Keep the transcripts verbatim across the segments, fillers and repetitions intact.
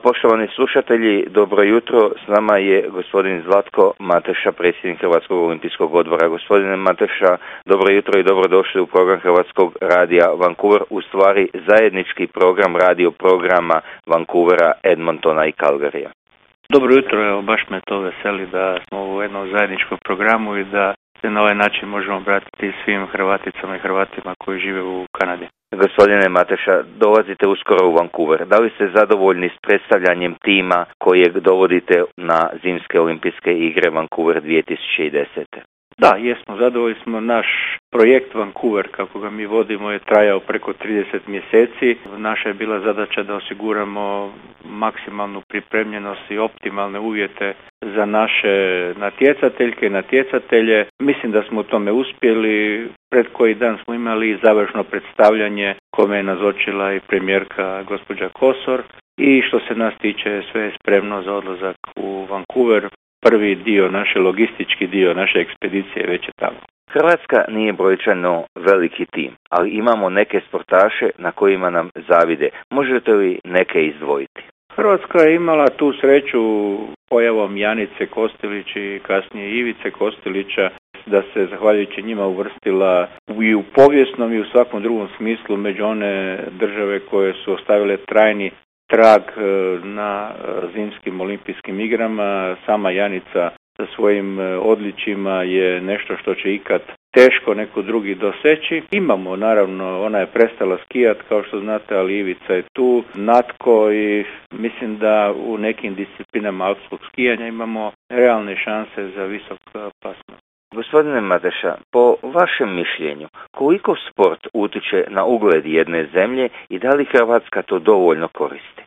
Poštovani slušatelji, dobro jutro. S nama je gospodin Zlatko Mateša, predsjednik Hrvatskog olimpijskog odbora. Gospodine Mateša, dobro jutro i dobrodošli u program Hrvatskog radija Vancouver, u stvari zajednički program radio programa Vancouvera, Edmontona i Calgaryja. Dobro jutro, evo baš me to veseli da smo u jednom zajedničkom programu i da se na ovaj način možemo obratiti svim Hrvaticama i Hrvatima koji žive u Kanadi. Gospodine Mateša, dolazite uskoro u Vancouver. Da li ste zadovoljni s predstavljanjem tima kojeg dovodite na Zimske olimpijske igre Vancouver dvije tisuće desete? Da, jesmo, zadovoljni smo. Naš projekt Vancouver, kako ga mi vodimo, je trajao preko trideset mjeseci. Naša je bila zadaća da osiguramo maksimalnu pripremljenost i optimalne uvjete za naše natjecateljke i natjecatelje. Mislim da smo u tome uspjeli. Pred koji dan smo imali završno predstavljanje kome je nazočila i premijerka gospođa Kosor. I što se nas tiče, sve je spremno za odlazak u Vancouver. Prvi dio, naše logistički dio naše ekspedicije već je tamo. Hrvatska nije brojčano veliki tim, ali imamo neke sportaše na kojima nam zavide. Možete li neke izdvojiti? Hrvatska je imala tu sreću pojavom Janice Kostelić i kasnije Ivice Kostelića da se zahvaljujući njima uvrstila i u povijesnom i u svakom drugom smislu među one države koje su ostavile trajni trag na Zimskim olimpijskim igrama. Sama Janica sa svojim odličjima je nešto što će ikad teško neko drugi doseći. Imamo, naravno, ona je prestala skijat, kao što znate, ali Ivica je tu, Natko, i mislim da u nekim disciplinama alpskog skijanja imamo realne šanse za visok plasman. Gospodine Mateša, po vašem mišljenju, koliko sport utiče na ugled jedne zemlje i da li Hrvatska to dovoljno koristi?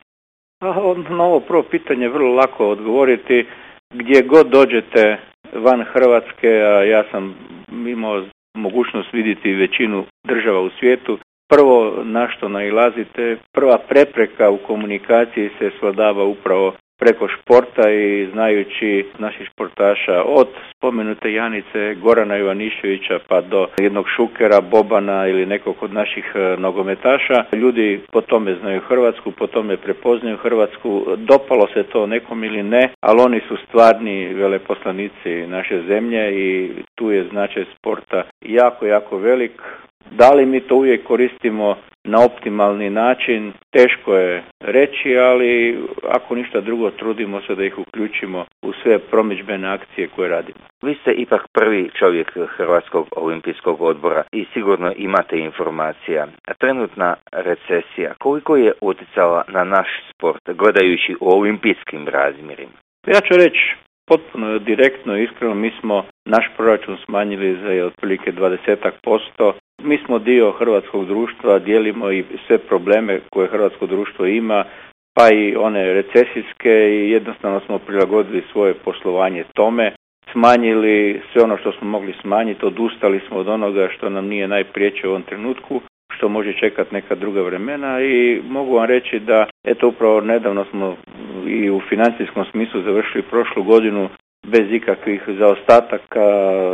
Na ovo prvo pitanje vrlo lako odgovoriti. Gdje god dođete van Hrvatske, a ja sam imao mogućnost vidjeti većinu država u svijetu, prvo na što nailazite, prva prepreka u komunikaciji se svladava upravo preko športa i znajući naših športaša od spomenute Janice, Gorana Ivaniševića pa do jednog Šukera, Bobana ili nekog od naših nogometaša. Ljudi po tome znaju Hrvatsku, po tome prepoznaju Hrvatsku, dopalo se to nekom ili ne, ali oni su stvarni veleposlanici naše zemlje i tu je značaj sporta jako, jako velik. Da li mi to uvijek koristimo na optimalni način, teško je reći, ali ako ništa drugo, trudimo se da ih uključimo u sve promidžbene akcije koje radimo. Vi ste ipak prvi čovjek Hrvatskog olimpijskog odbora i sigurno imate informacija. Trenutna recesija, koliko je utjecala na naš sport, gledajući u olimpijskim razmjerima? Ja ću reći potpuno direktno i iskreno, mi smo naš proračun smanjili za otprilike dvadeset posto. Mi smo dio hrvatskog društva, dijelimo i sve probleme koje hrvatsko društvo ima, pa i one recesijske, i jednostavno smo prilagodili svoje poslovanje tome, smanjili sve ono što smo mogli smanjiti, odustali smo od onoga što nam nije najpriječe u ovom trenutku, što može čekati neka druga vremena, i mogu vam reći da eto upravo nedavno smo i u financijskom smislu završili prošlu godinu bez ikakvih zaostataka,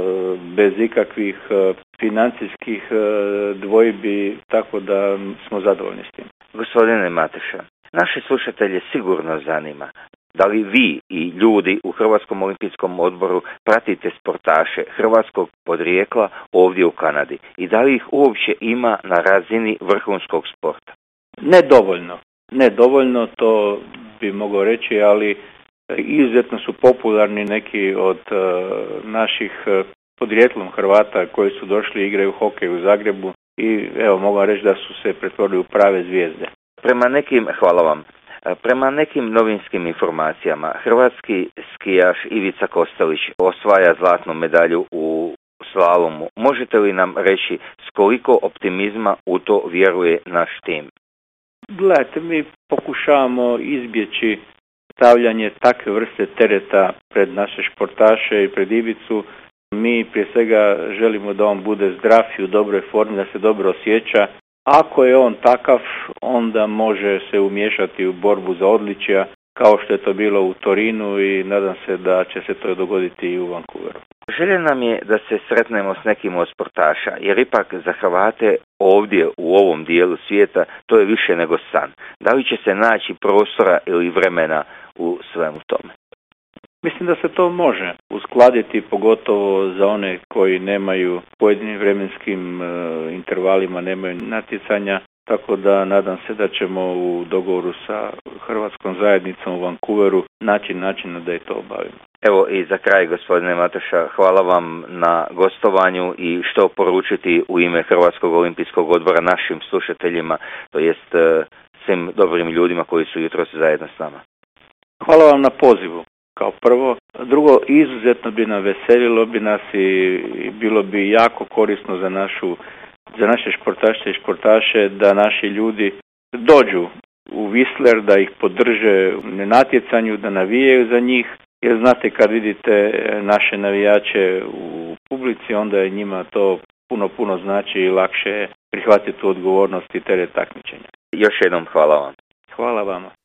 bez ikakvih financijskih dvojbi, tako da smo zadovoljni s tim. Gospodine Mateša, naše slušatelje sigurno zanima da li vi i ljudi u Hrvatskom olimpijskom odboru pratite sportaše hrvatskog podrijekla ovdje u Kanadi i da li ih uopće ima na razini vrhunskog sporta? Ne dovoljno. Ne dovoljno, to bi mogao reći, ali izuzetno su popularni neki od uh, naših uh, podrijetlom Hrvata koji su došli i igraju hokej u Zagrebu i evo mogu reći da su se pretvorili u prave zvijezde. Prema nekim, hvala vam, prema nekim novinskim informacijama, hrvatski skijaš Ivica Kostelić osvaja zlatnu medalju u slalomu. Možete li nam reći s koliko optimizma u to vjeruje naš tim? Gledajte, mi pokušavamo izbjeći stavljanje takve vrste tereta pred naše športaše i pred Ivicu. Mi prije svega želimo da on bude zdrav i u dobroj formi, da se dobro osjeća. Ako je on takav, onda može se umiješati u borbu za odličja, kao što je to bilo u Torinu, i nadam se da će se to dogoditi i u Vancouveru. Želja nam je da se sretnemo s nekim od sportaša, jer ipak za Hrvate ovdje u ovom dijelu svijeta to je više nego san. Da li će se naći prostora ili vremena u svemu tome? Mislim da se to može uskladiti, pogotovo za one koji nemaju pojedinim vremenskim e, intervalima, nemaju natjecanja, tako da nadam se da ćemo u dogovoru sa hrvatskom zajednicom u Vancouveru naći način da je to obavimo. Evo i za kraj, gospodine Mateša, hvala vam na gostovanju i što poručiti u ime Hrvatskog olimpijskog odbora našim slušateljima, to jest e, svim dobrim ljudima koji su jutros zajedno s nama. Hvala vam na pozivu. Kao prvo. Drugo, izuzetno bi nam veselilo bi nas i bilo bi jako korisno za našu, za naše športaše i športaše da naši ljudi dođu u Whistler, da ih podrže na natjecanju, da navijaju za njih, jer znate kad vidite naše navijače u publici, onda je njima to puno, puno znači i lakše prihvatiti tu odgovornost i teret takmičenja. Još jednom hvala vam. Hvala vama.